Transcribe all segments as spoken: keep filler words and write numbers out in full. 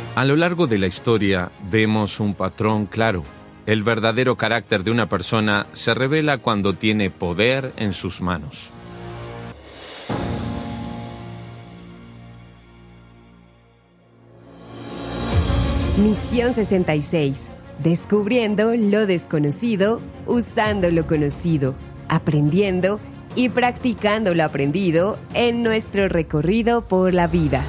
A lo largo de la historia vemos un patrón claro. El verdadero carácter de una persona se revela cuando tiene poder en sus manos. Misión sesenta y seis. Descubriendo lo desconocido, usando lo conocido, aprendiendo y practicando lo aprendido en nuestro recorrido por la vida.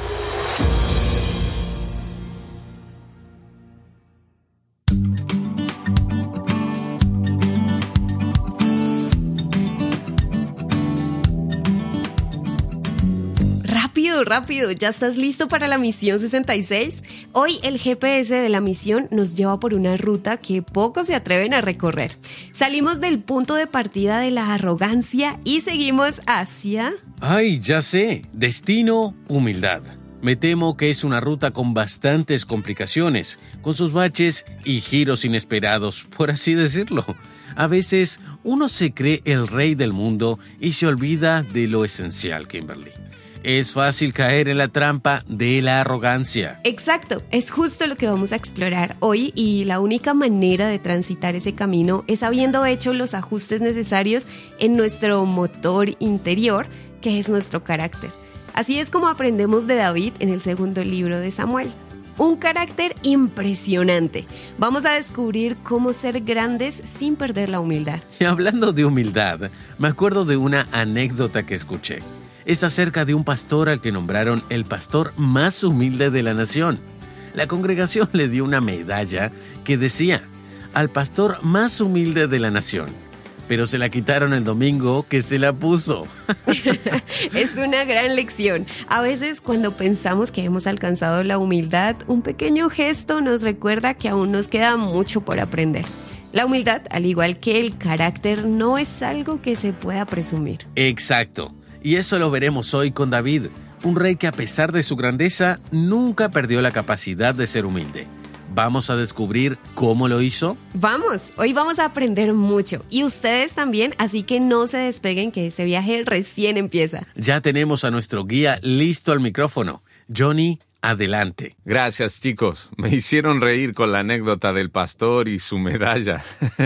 Rápido, rápido, ¿ya estás listo para la misión sesenta y seis? Hoy el G P S de la misión nos lleva por una ruta que pocos se atreven a recorrer. Salimos del punto de partida de la arrogancia y seguimos hacia... ¡Ay, ya sé! Destino, humildad. Me temo que es una ruta con bastantes complicaciones, con sus baches y giros inesperados, por así decirlo. A veces uno se cree el rey del mundo y se olvida de lo esencial, Kimberly. Es fácil caer en la trampa de la arrogancia. Exacto, es justo lo que vamos a explorar hoy y la única manera de transitar ese camino es habiendo hecho los ajustes necesarios en nuestro motor interior, que es nuestro carácter. Así es como aprendemos de David en el segundo libro de Samuel. Un carácter impresionante. Vamos a descubrir cómo ser grandes sin perder la humildad. Y hablando de humildad, me acuerdo de una anécdota que escuché. Es acerca de un pastor al que nombraron el pastor más humilde de la nación. La congregación le dio una medalla que decía, al pastor más humilde de la nación. Pero se la quitaron el domingo que se la puso. Es una gran lección. A veces cuando pensamos que hemos alcanzado la humildad, un pequeño gesto nos recuerda que aún nos queda mucho por aprender. La humildad, al igual que el carácter, no es algo que se pueda presumir. Exacto. Y eso lo veremos hoy con David, un rey que a pesar de su grandeza, nunca perdió la capacidad de ser humilde. ¿Vamos a descubrir cómo lo hizo? Vamos, hoy vamos a aprender mucho. Y ustedes también, así que no se despeguen que este viaje recién empieza. Ya tenemos a nuestro guía listo al micrófono. Johnny, adelante. Gracias, chicos. Me hicieron reír con la anécdota del pastor y su medalla.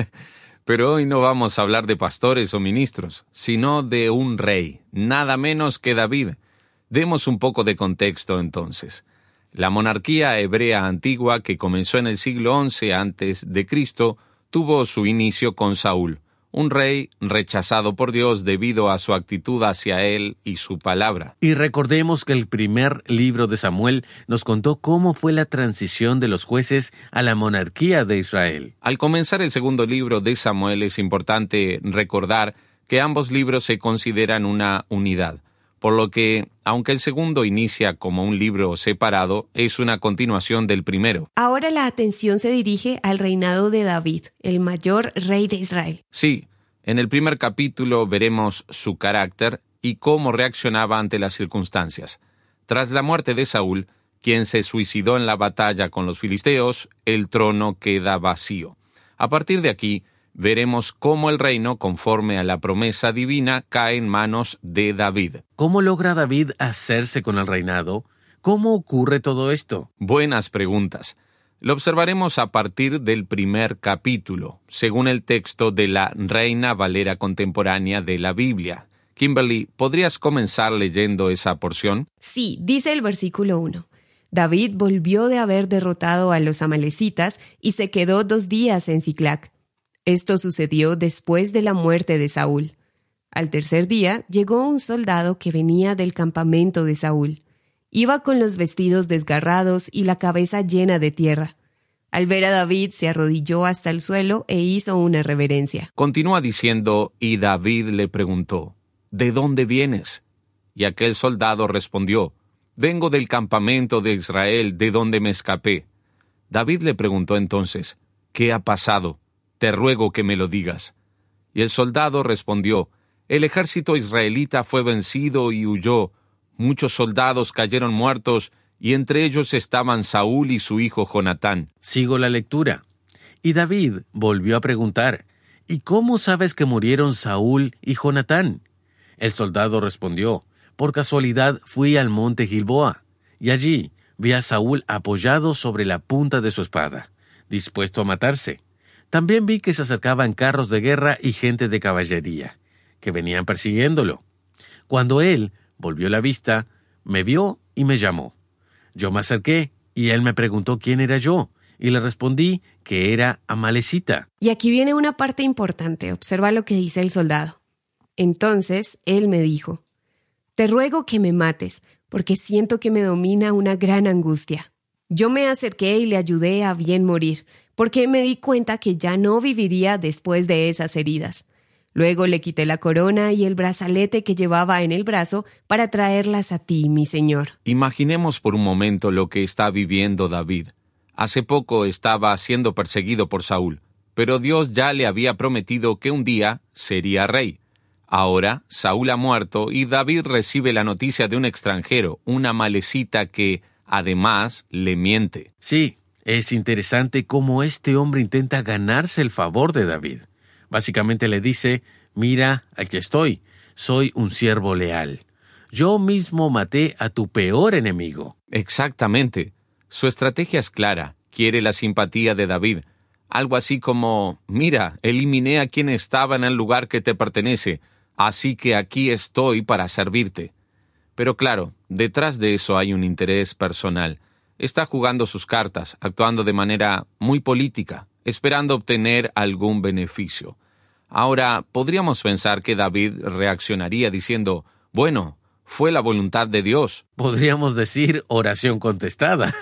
Pero hoy no vamos a hablar de pastores o ministros, sino de un rey, nada menos que David. Demos un poco de contexto entonces. La monarquía hebrea antigua, que comenzó en el siglo once antes de Cristo, tuvo su inicio con Saúl, un rey rechazado por Dios debido a su actitud hacia él y su palabra. Y recordemos que el primer libro de Samuel nos contó cómo fue la transición de los jueces a la monarquía de Israel. Al comenzar el segundo libro de Samuel es importante recordar que ambos libros se consideran una unidad, por lo que, aunque el segundo inicia como un libro separado, es una continuación del primero. Ahora la atención se dirige al reinado de David, el mayor rey de Israel. Sí, en el primer capítulo veremos su carácter y cómo reaccionaba ante las circunstancias. Tras la muerte de Saúl, quien se suicidó en la batalla con los filisteos, el trono queda vacío. A partir de aquí, veremos cómo el reino, conforme a la promesa divina, cae en manos de David. ¿Cómo logra David hacerse con el reinado? ¿Cómo ocurre todo esto? Buenas preguntas. Lo observaremos a partir del primer capítulo, según el texto de la Reina Valera contemporánea de la Biblia. Kimberly, ¿podrías comenzar leyendo esa porción? Sí, dice el versículo uno. David volvió de haber derrotado a los amalecitas y se quedó dos días en Siclac. Esto sucedió después de la muerte de Saúl. Al tercer día llegó un soldado que venía del campamento de Saúl. Iba con los vestidos desgarrados y la cabeza llena de tierra. Al ver a David se arrodilló hasta el suelo e hizo una reverencia. Continúa diciendo, y David le preguntó, ¿de dónde vienes? Y aquel soldado respondió, vengo del campamento de Israel, de donde me escapé. David le preguntó entonces, ¿qué ha pasado? Te ruego que me lo digas. Y el soldado respondió, el ejército israelita fue vencido y huyó. Muchos soldados cayeron muertos, y entre ellos estaban Saúl y su hijo Jonatán. Sigo la lectura. Y David volvió a preguntar, ¿y cómo sabes que murieron Saúl y Jonatán? El soldado respondió, por casualidad fui al monte Gilboa, y allí vi a Saúl apoyado sobre la punta de su espada, dispuesto a matarse. También vi que se acercaban carros de guerra y gente de caballería, que venían persiguiéndolo. Cuando él volvió la vista, me vio y me llamó. Yo me acerqué y él me preguntó quién era yo, y le respondí que era Amalecita. Y aquí viene una parte importante. Observa lo que dice el soldado. Entonces él me dijo: «Te ruego que me mates, porque siento que me domina una gran angustia». Yo me acerqué y le ayudé a bien morir, porque me di cuenta que ya no viviría después de esas heridas. Luego le quité la corona y el brazalete que llevaba en el brazo para traerlas a ti, mi señor. Imaginemos por un momento lo que está viviendo David. Hace poco estaba siendo perseguido por Saúl, pero Dios ya le había prometido que un día sería rey. Ahora Saúl ha muerto y David recibe la noticia de un extranjero, una amalecita que, además, le miente. Sí, es interesante cómo este hombre intenta ganarse el favor de David. Básicamente le dice: «Mira, aquí estoy, soy un siervo leal. Yo mismo maté a tu peor enemigo». Exactamente. Su estrategia es clara, quiere la simpatía de David. Algo así como: «Mira, eliminé a quien estaba en el lugar que te pertenece, así que aquí estoy para servirte». Pero claro, detrás de eso hay un interés personal. Está jugando sus cartas, actuando de manera muy política, esperando obtener algún beneficio. Ahora, podríamos pensar que David reaccionaría diciendo: «Bueno, fue la voluntad de Dios». Podríamos decir oración contestada.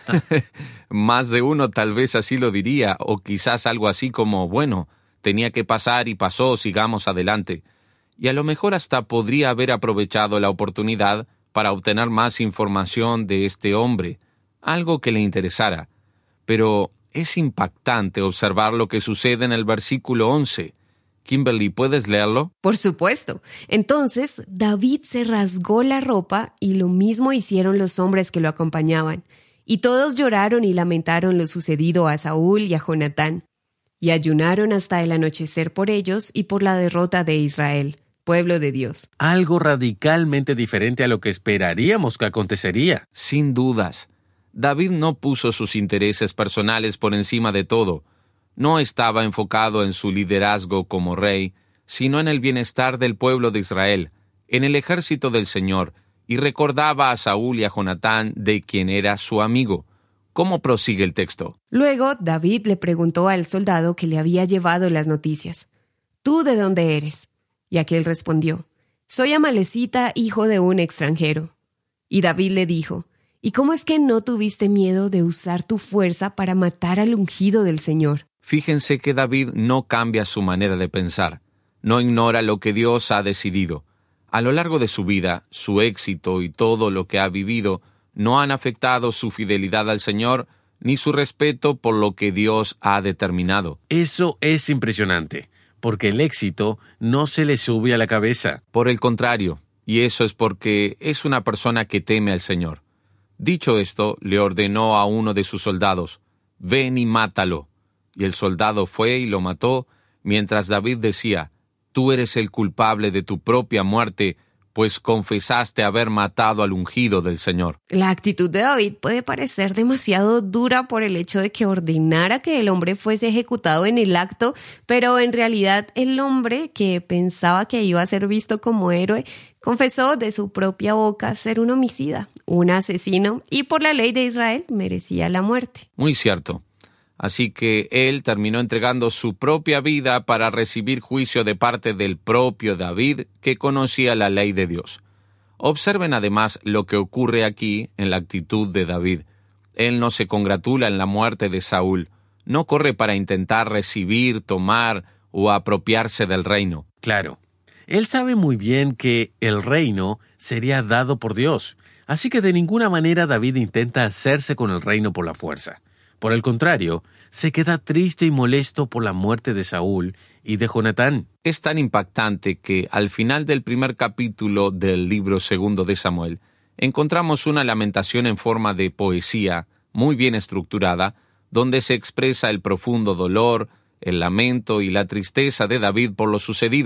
Más de uno tal vez así lo diría, o quizás algo así como: «Bueno, tenía que pasar y pasó, sigamos adelante». Y a lo mejor hasta podría haber aprovechado la oportunidad para obtener más información de este hombre, algo que le interesara. Pero es impactante observar lo que sucede en el versículo once. Kimberly, ¿puedes leerlo? Por supuesto. Entonces David se rasgó la ropa y lo mismo hicieron los hombres que lo acompañaban. Y todos lloraron y lamentaron lo sucedido a Saúl y a Jonatán. Y ayunaron hasta el anochecer por ellos y por la derrota de Israel, pueblo de Dios. Algo radicalmente diferente a lo que esperaríamos que acontecería. Sin dudas. David no puso sus intereses personales por encima de todo. No estaba enfocado en su liderazgo como rey, sino en el bienestar del pueblo de Israel, en el ejército del Señor, y recordaba a Saúl y a Jonatán de quien era su amigo. ¿Cómo prosigue el texto? Luego David le preguntó al soldado que le había llevado las noticias: «¿Tú de dónde eres?». Y aquel respondió: «Soy Amalecita, hijo de un extranjero». Y David le dijo: «¿Y cómo es que no tuviste miedo de usar tu fuerza para matar al ungido del Señor?». Fíjense que David no cambia su manera de pensar, no ignora lo que Dios ha decidido. A lo largo de su vida, su éxito y todo lo que ha vivido no han afectado su fidelidad al Señor ni su respeto por lo que Dios ha determinado. Eso es impresionante, porque el éxito no se le sube a la cabeza. Por el contrario, y eso es porque es una persona que teme al Señor. Dicho esto, le ordenó a uno de sus soldados: «Ven y mátalo». Y el soldado fue y lo mató, mientras David decía: «Tú eres el culpable de tu propia muerte, pues confesaste haber matado al ungido del Señor». La actitud de David puede parecer demasiado dura por el hecho de que ordenara que el hombre fuese ejecutado en el acto, pero en realidad el hombre, que pensaba que iba a ser visto como héroe, confesó de su propia boca ser un homicida, un asesino, y por la ley de Israel merecía la muerte. Muy cierto. Así que él terminó entregando su propia vida para recibir juicio de parte del propio David, que conocía la ley de Dios. Observen además lo que ocurre aquí en la actitud de David. Él no se congratula en la muerte de Saúl, no corre para intentar recibir, tomar o apropiarse del reino. Claro, él sabe muy bien que el reino sería dado por Dios, así que de ninguna manera David intenta hacerse con el reino por la fuerza. Por el contrario, se queda triste y molesto por la muerte de Saúl y de Jonatán. Es tan impactante que al final del primer capítulo del libro segundo de Samuel, encontramos una lamentación en forma de poesía, muy bien estructurada, donde se expresa el profundo dolor, el lamento y la tristeza de David por lo sucedido.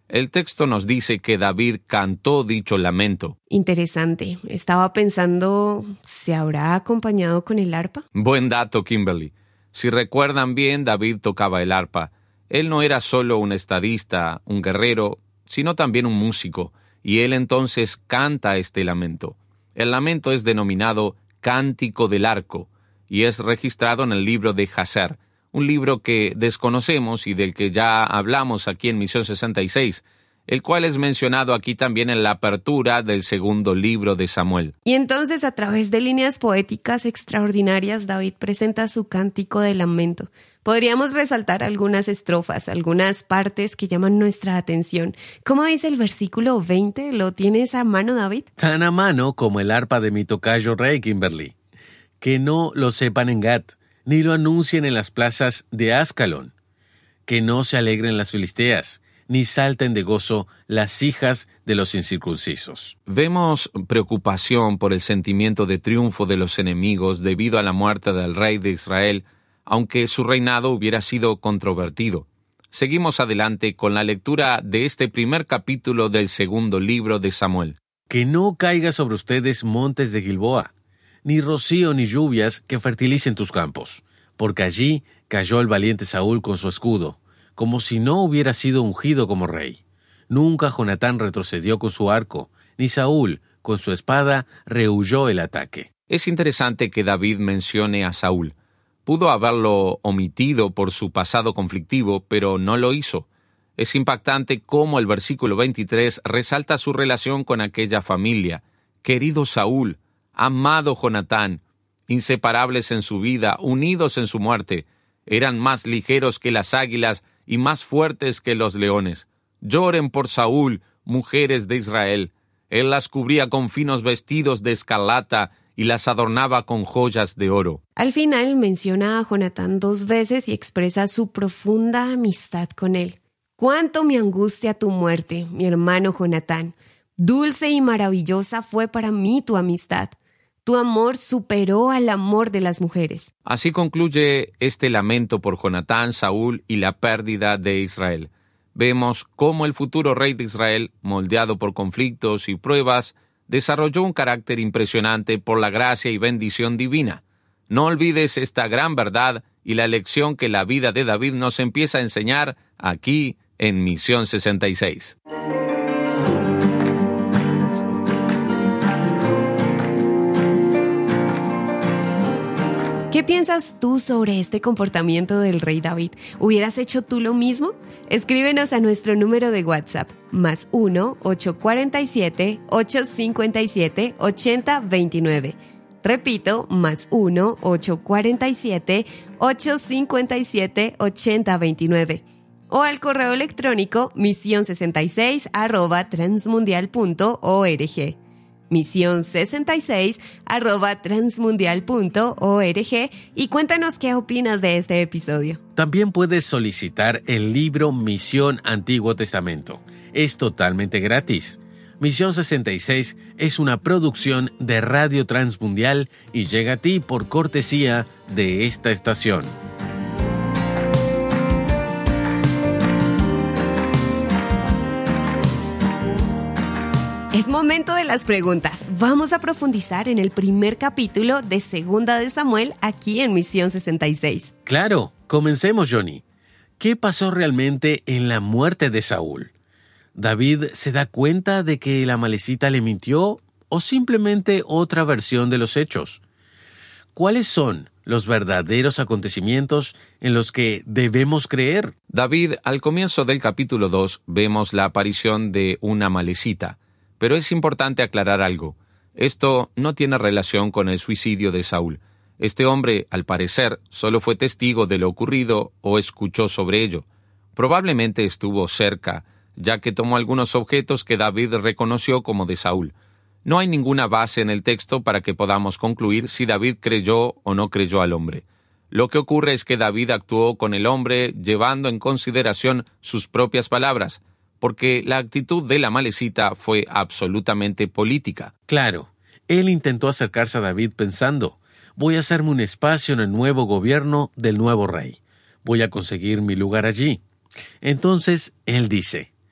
El texto nos dice que David cantó dicho lamento. Interesante. Estaba pensando, ¿se habrá acompañado con el arpa? Buen dato, Kimberly. Si recuerdan bien, David tocaba el arpa. Él no era solo un estadista, un guerrero, sino también un músico, y él entonces canta este lamento. El lamento es denominado Cántico del Arco, y es registrado en el libro de Jazer, un libro que desconocemos y del que ya hablamos aquí en Misión sesenta y seis, el cual es mencionado aquí también en la apertura del segundo libro de Samuel. Y entonces, a través de líneas poéticas extraordinarias, David presenta su cántico de lamento. Podríamos resaltar algunas estrofas, algunas partes que llaman nuestra atención. ¿Cómo dice el versículo veinte? ¿Lo tienes a mano, David? Tan a mano como el arpa de mi tocayo rey, Kimberly. Que no lo sepan en Gat, ni lo anuncien en las plazas de Ascalón. Que no se alegren las filisteas, ni salten de gozo las hijas de los incircuncisos. Vemos preocupación por el sentimiento de triunfo de los enemigos debido a la muerte del rey de Israel, aunque su reinado hubiera sido controvertido. Seguimos adelante con la lectura de este primer capítulo del segundo libro de Samuel. Que no caiga sobre ustedes montes de Gilboa, ni rocío ni lluvias que fertilicen tus campos, porque allí cayó el valiente Saúl con su escudo, como si no hubiera sido ungido como rey. Nunca Jonatán retrocedió con su arco, ni Saúl, con su espada, rehuyó el ataque. Es interesante que David mencione a Saúl. Pudo haberlo omitido por su pasado conflictivo, pero no lo hizo. Es impactante cómo el versículo veintitrés resalta su relación con aquella familia. Querido Saúl, amado Jonatán, inseparables en su vida, unidos en su muerte, eran más ligeros que las águilas y más fuertes que los leones. Lloren por Saúl, mujeres de Israel. Él las cubría con finos vestidos de escarlata y las adornaba con joyas de oro. Al final menciona a Jonatán dos veces y expresa su profunda amistad con él. «Cuánto me angustia tu muerte, mi hermano Jonatán. Dulce y maravillosa fue para mí tu amistad. Tu amor superó al amor de las mujeres». Así concluye este lamento por Jonatán, Saúl y la pérdida de Israel. Vemos cómo el futuro rey de Israel, moldeado por conflictos y pruebas, desarrolló un carácter impresionante por la gracia y bendición divina. No olvides esta gran verdad y la lección que la vida de David nos empieza a enseñar aquí en Misión sesenta y seis. ¿Qué piensas tú sobre este comportamiento del rey David? ¿Hubieras hecho tú lo mismo? Escríbenos a nuestro número de WhatsApp, más uno ocho cuatro siete, ocho cinco siete, ocho cero dos nueve. Repito, más uno ocho cuatro siete, ocho cinco siete, ocho cero dos nueve. O al correo electrónico misión sesenta y seis arroba transmundial punto org. misión sesenta y seis arroba transmundial punto org y cuéntanos qué opinas de este episodio. También puedes solicitar el libro Misión Antiguo Testamento. Es totalmente gratis. Misión sesenta y seis es una producción de Radio Transmundial y llega a ti por cortesía de esta estación. Es momento de las preguntas. Vamos a profundizar en el primer capítulo de Segunda de Samuel aquí en Misión sesenta y seis. Claro, comencemos, Johnny. ¿Qué pasó realmente en la muerte de Saúl? ¿David se da cuenta de que el amalecita le mintió o simplemente otra versión de los hechos? ¿Cuáles son los verdaderos acontecimientos en los que debemos creer? David, al comienzo del capítulo dos, vemos la aparición de una amalecita. Pero es importante aclarar algo. Esto no tiene relación con el suicidio de Saúl. Este hombre, al parecer, solo fue testigo de lo ocurrido o escuchó sobre ello. Probablemente estuvo cerca, ya que tomó algunos objetos que David reconoció como de Saúl. No hay ninguna base en el texto para que podamos concluir si David creyó o no creyó al hombre. Lo que ocurre es que David actuó con el hombre llevando en consideración sus propias palabras, porque la actitud de la amalecita fue absolutamente política. Claro, él intentó acercarse a David pensando, voy a hacerme un espacio en el nuevo gobierno del nuevo rey. Voy a conseguir mi lugar allí. Entonces, él dice,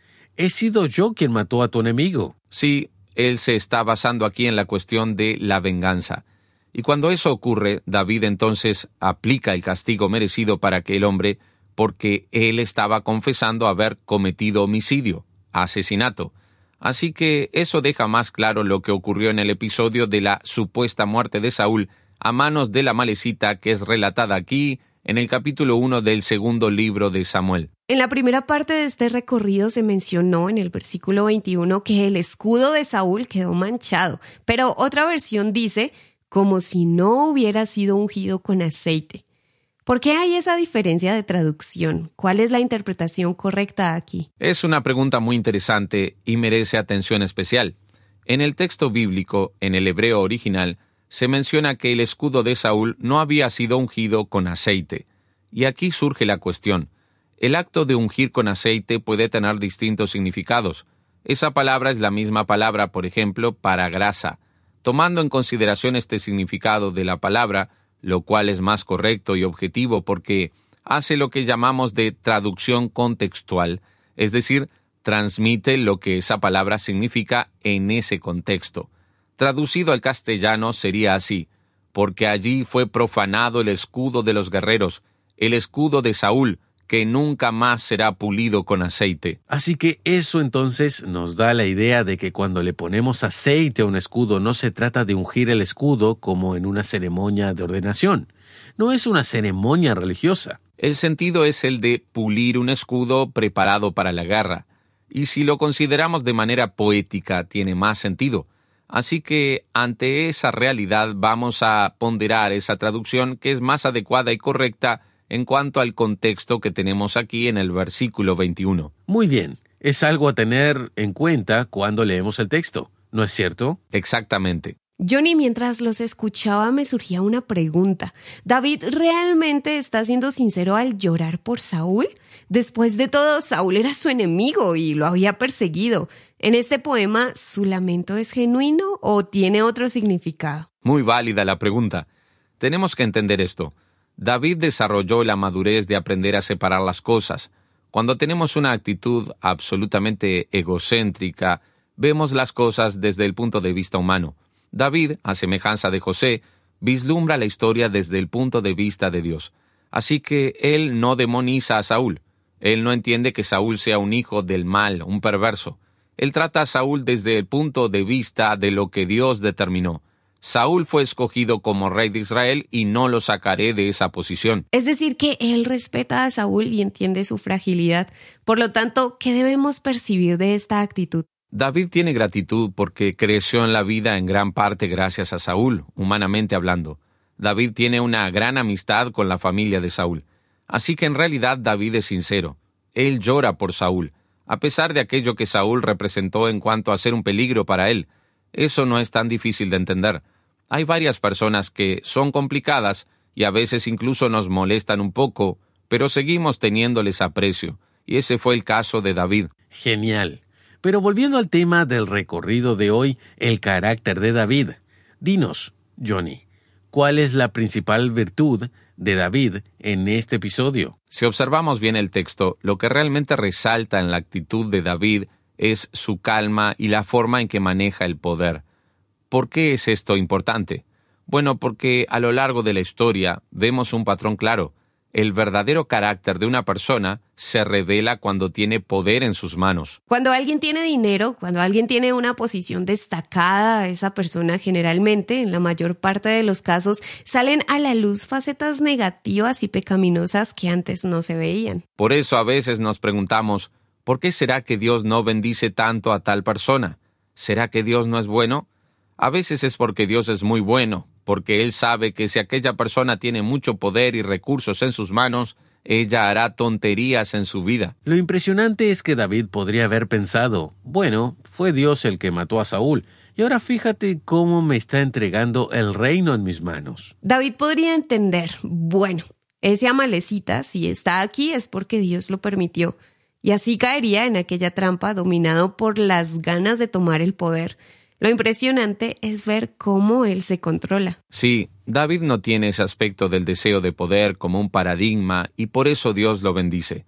he sido yo quien mató a tu enemigo. Sí, él se está basando aquí en la cuestión de la venganza. Y cuando eso ocurre, David entonces aplica el castigo merecido para aquel hombre, porque él estaba confesando haber cometido homicidio, asesinato. Así que eso deja más claro lo que ocurrió en el episodio de la supuesta muerte de Saúl a manos de la Amalecita, que es relatada aquí en el capítulo uno del segundo libro de Samuel. En la primera parte de este recorrido se mencionó en el versículo veintiuno que el escudo de Saúl quedó manchado, pero otra versión dice como si no hubiera sido ungido con aceite. ¿Por qué hay esa diferencia de traducción? ¿Cuál es la interpretación correcta aquí? Es una pregunta muy interesante y merece atención especial. En el texto bíblico, en el hebreo original, se menciona que el escudo de Saúl no había sido ungido con aceite. Y aquí surge la cuestión. El acto de ungir con aceite puede tener distintos significados. Esa palabra es la misma palabra, por ejemplo, para grasa. Tomando en consideración este significado de la palabra, lo cual es más correcto y objetivo porque hace lo que llamamos de traducción contextual, es decir, transmite lo que esa palabra significa en ese contexto. Traducido al castellano sería así: porque allí fue profanado el escudo de los guerreros, el escudo de Saúl, que nunca más será pulido con aceite. Así que eso entonces nos da la idea de que cuando le ponemos aceite a un escudo no se trata de ungir el escudo como en una ceremonia de ordenación. No es una ceremonia religiosa. El sentido es el de pulir un escudo preparado para la guerra. Y si lo consideramos de manera poética, tiene más sentido. Así que ante esa realidad vamos a ponderar esa traducción que es más adecuada y correcta en cuanto al contexto que tenemos aquí en el versículo veintiuno. Muy bien, es algo a tener en cuenta cuando leemos el texto, ¿no es cierto? Exactamente. Johnny, mientras los escuchaba me surgía una pregunta. ¿David realmente está siendo sincero al llorar por Saúl? Después de todo, Saúl era su enemigo y lo había perseguido. ¿En este poema su lamento es genuino o tiene otro significado? Muy válida la pregunta. Tenemos que entender esto. David desarrolló la madurez de aprender a separar las cosas. Cuando tenemos una actitud absolutamente egocéntrica, vemos las cosas desde el punto de vista humano. David, a semejanza de José, vislumbra la historia desde el punto de vista de Dios. Así que él no demoniza a Saúl. Él no entiende que Saúl sea un hijo del mal, un perverso. Él trata a Saúl desde el punto de vista de lo que Dios determinó. Saúl fue escogido como rey de Israel y no lo sacaré de esa posición. Es decir, que él respeta a Saúl y entiende su fragilidad. Por lo tanto, ¿qué debemos percibir de esta actitud? David tiene gratitud porque creció en la vida en gran parte gracias a Saúl, humanamente hablando. David tiene una gran amistad con la familia de Saúl. Así que en realidad David es sincero. Él llora por Saúl, a pesar de aquello que Saúl representó en cuanto a ser un peligro para él. Eso no es tan difícil de entender. Hay varias personas que son complicadas y a veces incluso nos molestan un poco, pero seguimos teniéndoles aprecio. Y ese fue el caso de David. Genial. Pero volviendo al tema del recorrido de hoy, el carácter de David. Dinos, Johnny, ¿cuál es la principal virtud de David en este episodio? Si observamos bien el texto, lo que realmente resalta en la actitud de David es su calma y la forma en que maneja el poder. ¿Por qué es esto importante? Bueno, porque a lo largo de la historia vemos un patrón claro. El verdadero carácter de una persona se revela cuando tiene poder en sus manos. Cuando alguien tiene dinero, cuando alguien tiene una posición destacada, esa persona generalmente, en la mayor parte de los casos, salen a la luz facetas negativas y pecaminosas que antes no se veían. Por eso a veces nos preguntamos, ¿por qué será que Dios no bendice tanto a tal persona? ¿Será que Dios no es bueno? A veces es porque Dios es muy bueno, porque Él sabe que si aquella persona tiene mucho poder y recursos en sus manos, ella hará tonterías en su vida. Lo impresionante es que David podría haber pensado, bueno, fue Dios el que mató a Saúl, y ahora fíjate cómo me está entregando el reino en mis manos. David podría entender, bueno, ese Amalecita, si está aquí es porque Dios lo permitió, y así caería en aquella trampa dominado por las ganas de tomar el poder. Lo impresionante es ver cómo él se controla. Sí, David no tiene ese aspecto del deseo de poder como un paradigma y por eso Dios lo bendice.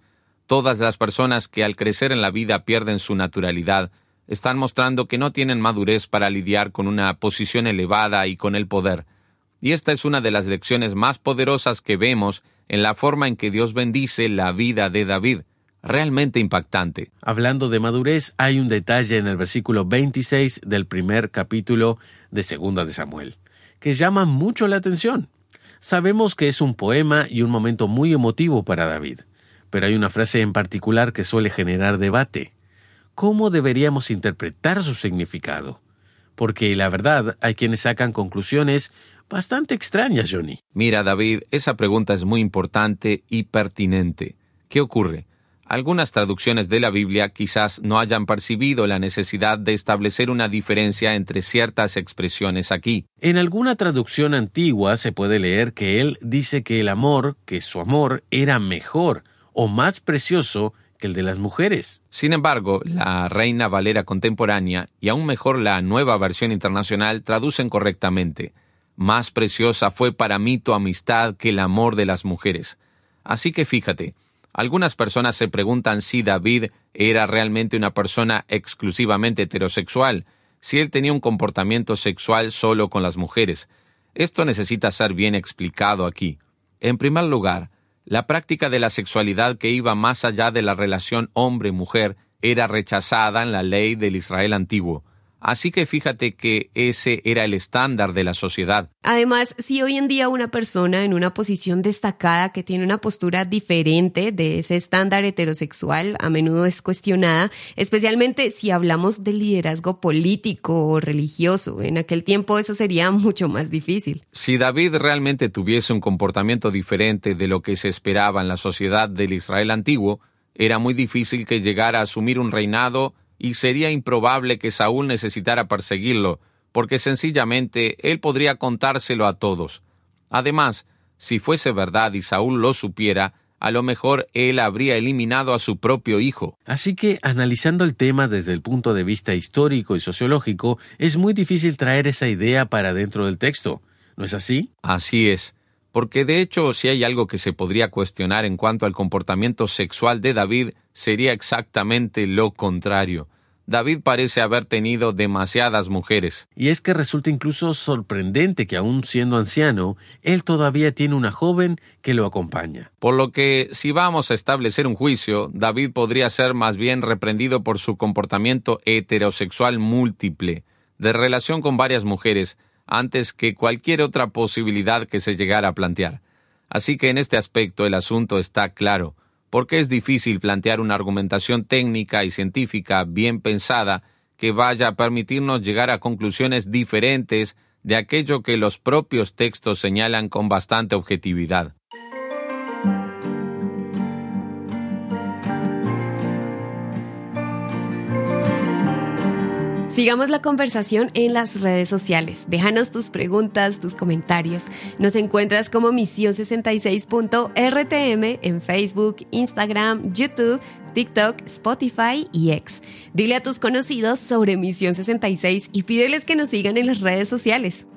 Todas las personas que al crecer en la vida pierden su naturalidad, están mostrando que no tienen madurez para lidiar con una posición elevada y con el poder. Y esta es una de las lecciones más poderosas que vemos en la forma en que Dios bendice la vida de David. Realmente impactante. Hablando de madurez, hay un detalle en el versículo veintiséis del primer capítulo de Segunda de Samuel, que llama mucho la atención. Sabemos que es un poema y un momento muy emotivo para David, pero hay una frase en particular que suele generar debate. ¿Cómo deberíamos interpretar su significado? Porque la verdad, hay quienes sacan conclusiones bastante extrañas, Johnny. Mira, David, esa pregunta es muy importante y pertinente. ¿Qué ocurre? Algunas traducciones de la Biblia quizás no hayan percibido la necesidad de establecer una diferencia entre ciertas expresiones aquí. En alguna traducción antigua se puede leer que él dice que el amor, que su amor era mejor o más precioso que el de las mujeres. Sin embargo, la Reina Valera contemporánea y aún mejor la Nueva Versión Internacional traducen correctamente: más preciosa fue para mí tu amistad que el amor de las mujeres. Así que fíjate, algunas personas se preguntan si David era realmente una persona exclusivamente heterosexual, si él tenía un comportamiento sexual solo con las mujeres. Esto necesita ser bien explicado aquí. En primer lugar, la práctica de la sexualidad que iba más allá de la relación hombre-mujer era rechazada en la ley del Israel antiguo. Así que fíjate que ese era el estándar de la sociedad. Además, si hoy en día una persona en una posición destacada que tiene una postura diferente de ese estándar heterosexual a menudo es cuestionada, especialmente si hablamos de liderazgo político o religioso. En aquel tiempo eso sería mucho más difícil. Si David realmente tuviese un comportamiento diferente de lo que se esperaba en la sociedad del Israel antiguo, era muy difícil que llegara a asumir un reinado y sería improbable que Saúl necesitara perseguirlo, porque sencillamente él podría contárselo a todos. Además, si fuese verdad y Saúl lo supiera, a lo mejor él habría eliminado a su propio hijo. Así que, analizando el tema desde el punto de vista histórico y sociológico, es muy difícil traer esa idea para dentro del texto. ¿No es así? Así es, porque de hecho, si hay algo que se podría cuestionar en cuanto al comportamiento sexual de David, sería exactamente lo contrario. David parece haber tenido demasiadas mujeres. Y es que resulta incluso sorprendente que aún siendo anciano, él todavía tiene una joven que lo acompaña. Por lo que, si vamos a establecer un juicio, David podría ser más bien reprendido por su comportamiento heterosexual múltiple, de relación con varias mujeres, antes que cualquier otra posibilidad que se llegara a plantear. Así que en este aspecto el asunto está claro, porque es difícil plantear una argumentación técnica y científica bien pensada que vaya a permitirnos llegar a conclusiones diferentes de aquello que los propios textos señalan con bastante objetividad. Sigamos la conversación en las redes sociales. Déjanos tus preguntas, tus comentarios. Nos encuentras como Misión sesenta y seis punto R T M en Facebook, Instagram, YouTube, TikTok, Spotify y X. Dile a tus conocidos sobre Misión sesenta y seis y pídeles que nos sigan en las redes sociales.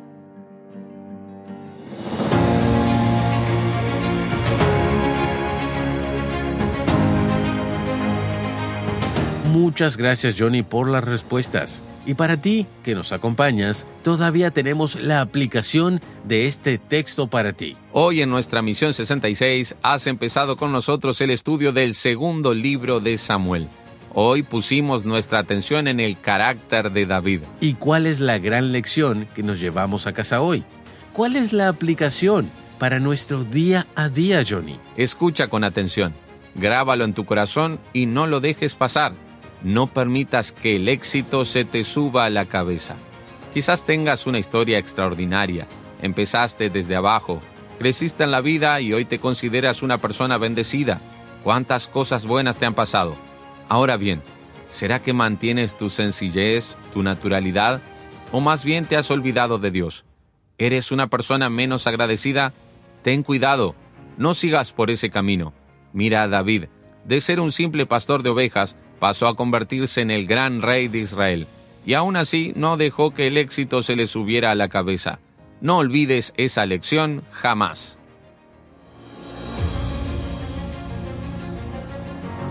Muchas gracias, Johnny, por las respuestas. Y para ti, que nos acompañas, todavía tenemos la aplicación de este texto para ti. Hoy en nuestra Misión sesenta y seis has empezado con nosotros el estudio del segundo libro de Samuel. Hoy pusimos nuestra atención en el carácter de David. ¿Y cuál es la gran lección que nos llevamos a casa hoy? ¿Cuál es la aplicación para nuestro día a día, Johnny? Escucha con atención, grábalo en tu corazón y no lo dejes pasar. No permitas que el éxito se te suba a la cabeza. Quizás tengas una historia extraordinaria. Empezaste desde abajo, creciste en la vida y hoy te consideras una persona bendecida. ¿Cuántas cosas buenas te han pasado? Ahora bien, ¿será que mantienes tu sencillez, tu naturalidad? ¿O más bien te has olvidado de Dios? ¿Eres una persona menos agradecida? Ten cuidado, no sigas por ese camino. Mira a David, de ser un simple pastor de ovejas, pasó a convertirse en el gran rey de Israel, y aún así no dejó que el éxito se le subiera a la cabeza. No olvides esa lección jamás.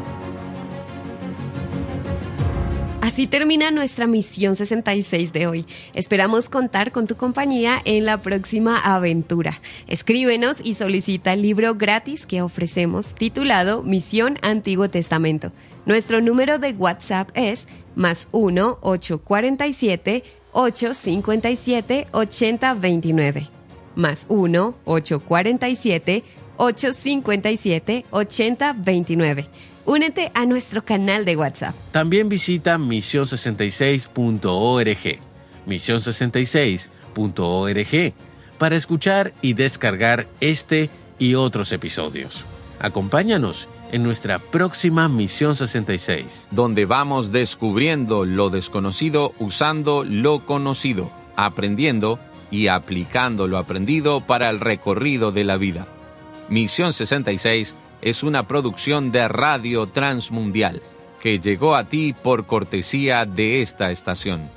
Así termina nuestra misión sesenta y seis de hoy. Esperamos contar con tu compañía en la próxima aventura. Escríbenos y solicita el libro gratis que ofrecemos titulado Misión Antiguo Testamento. Nuestro número de WhatsApp es más uno ocho cuatro siete ocho cinco siete ocho cero dos nueve. Más uno ocho cuatro siete ocho cinco siete ocho cero dos nueve. Únete a nuestro canal de WhatsApp. También visita misión sesenta y seis punto org, misión sesenta y seis punto org, para escuchar y descargar este y otros episodios. Acompáñanos en nuestra próxima Misión sesenta y seis. Donde vamos descubriendo lo desconocido usando lo conocido, aprendiendo y aplicando lo aprendido para el recorrido de la vida. Misión sesenta y seis es una producción de Radio Transmundial que llegó a ti por cortesía de esta estación.